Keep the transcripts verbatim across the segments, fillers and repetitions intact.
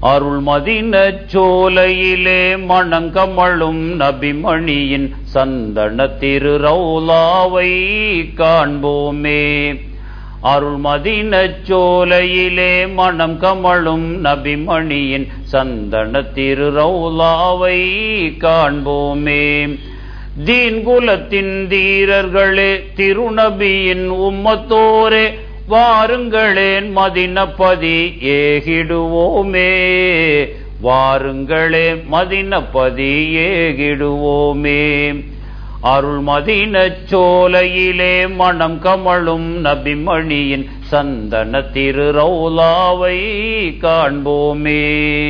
அருள் மதீனச் சோலையிலே மணங்கமழும் நபிமணியின் சந்தன திரு ரௌலாவை காண்போமே. அருள் மதீனச் சோலையிலே மணம் கமழும் நபிமணியின் சந்தன திரு ரௌலாவை காண்போமே. தீன் குலத்தின் தீரர்களே, திருநபியின் உம்மத்தோரே, வாருங்களேன் மதினப்பதி ஏகிடுவோமே. வாருங்களே மதினப்பதி ஏகிடுவோமே. அருள் மதீனச் சோலையிலே மணம் கமழும் நபிமணியின் சந்தன திரு ரௌலாவை காண்போமே.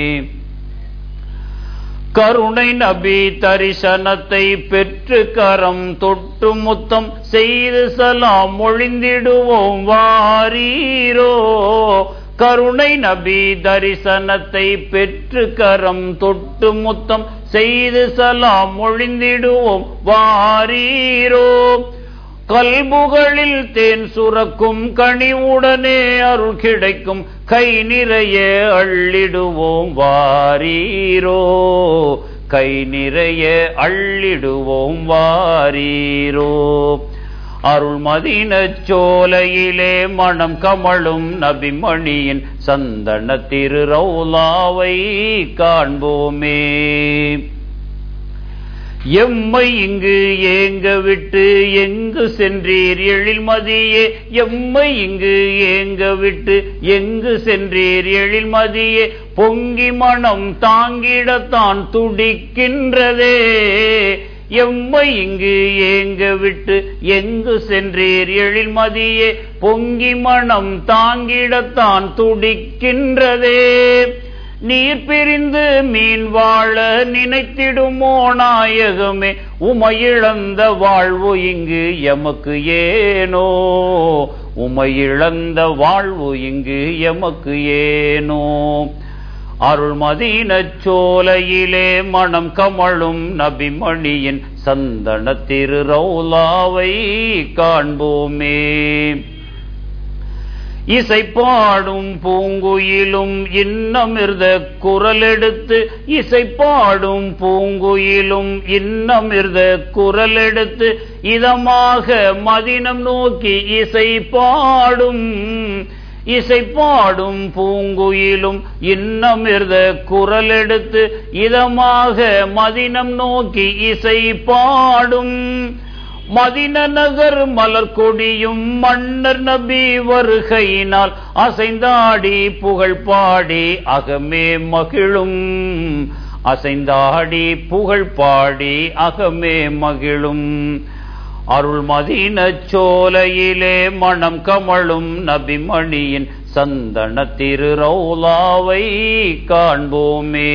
கருணை நபி தரிசனத்தை பெற்று கரம் தொட்டு முத்தம் செய்து சலாம் மொழிந்திடுவோம் வாரீரோ. கருணை நபி தரிசனத்தை பெற்று கரம் தொட்டு முத்தம் செய்து சலாம் மொழிந்திடுவோம் வாரீரோ. கல்புகளில் தேன் சுரக்கும் கனிவுடனே அருள் கிடைக்கும் கை நிறைய அள்ளிடுவோம் வாரீரோ. கை நிறைய அள்ளிடுவோம் வாரீரோ. அருள் மதீனச் சோலையிலே மணம் கமழும் நபிமணியின் சந்தன திரு ரௌலாவை காண்போமே. எம்மை இங்கு ஏங்க விட்டு எங்கு சென்றீர் எழில் மதியே. எம்மை இங்கு ஏங்க விட்டு எங்கு சென்றீர் எழில் மதியே. பொங்கி மனம் தாங்கிடத்தான் துடிக்கின்றதே. எம்மை இங்கு ஏங்க விட்டு எங்கு சென்றீர் எழில் மதியே. பொங்கி மனம் தாங்கிடத்தான் துடிக்கின்றதே. நீர் பிரிந்து மீன் வாழ நினைத்திடுமோ நாயகமே. உமையிழந்த வாழ்வு இங்கு எமக்கு ஏனோ. உமையிழந்த வாழ்வு இங்கு எமக்கு ஏனோ. அருள் மதீனச் சோலையிலே மணம் கமழும் நபிமணியின் சந்தன திரு ரௌலாவை காண்போமே. இசை பாடும் பூங்குயிலும் இன்னமிர்த குரல் எடுத்து. இசை பாடும் பூங்குயிலும் இன்னமிர்த குரல் எடுத்து. இதமாக மதினம் நோக்கி இசை பாடும். இசை பாடும் பூங்குயிலும் இன்னமிர்த குரல் எடுத்து. இதமாக மதினம் நோக்கி இசை பாடும். மதின நகர் மலர் கொடியும் மன்னர் நபி வருகையினால் அசைந்தாடி புகழ் பாடி அகமே மகிழும். அசைந்தாடி புகழ் பாடி அகமே மகிழும். அருள் மதீனச் சோலையிலே மணம் கமழும் நபிமணியின் சந்தன திரு ரௌலாவை காண்போமே.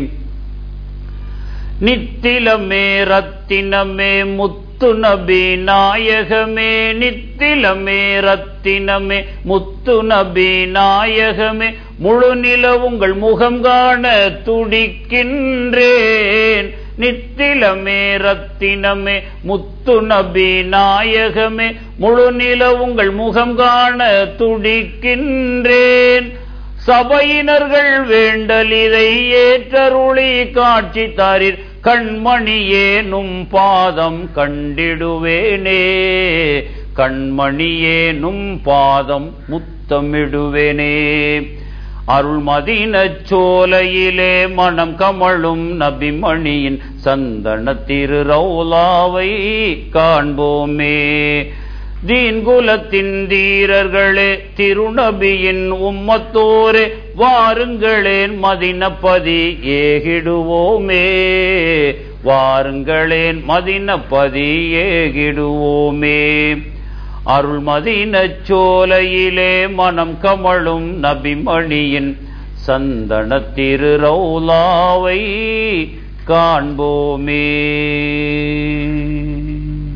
நித்திலமே ரத்தினமே முத்து நபி நாயகமே. நித்திலமே ரத்தினமே முத்து நபி நாயகமே. முழு நில உங்கள் முகம் காண துடிக்கின்றேன். நித்திலமே ரத்தினமே முத்து நபி நாயகமே. முழு நில உங்கள் முகம் காண துடிக்கின்றேன். சபையினர்கள் வேண்டல் இதை ஏற்றருளி காட்சி தாரீர். கண்மணியே நும் பாதம் கண்டிடுவேனே. கண்மணியே நும் பாதம் முத்தமிடுவேனே. அருள் மதீனச் சோலையிலே மணம் கமழும் நபிமணியின் சந்தன திரு ரௌலாவை காண்போமே. தீன் குலத்தின் தீரர்களே, திருநபியின் உம்மத்தோரே, வாருங்களேன் மதினப்பதி ஏகிடுவோமே. வாருங்களேன் மதினப்பதி ஏகிடுவோமே. அருள் மதீனச் சோலையிலே மணம் கமழும் நபிமணியின் சந்தன திரு ரௌலாவை காண்போமே.